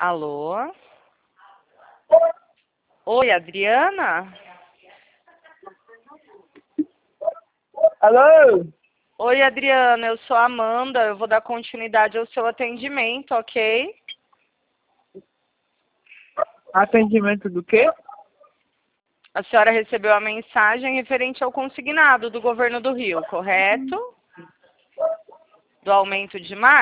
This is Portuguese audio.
Alô? Oi, Adriana? Alô? Oi, Adriana, eu sou a Amanda, eu vou dar continuidade ao seu atendimento, ok? Atendimento do quê? A senhora recebeu a mensagem referente ao consignado do governo do Rio, correto? Do aumento de mais?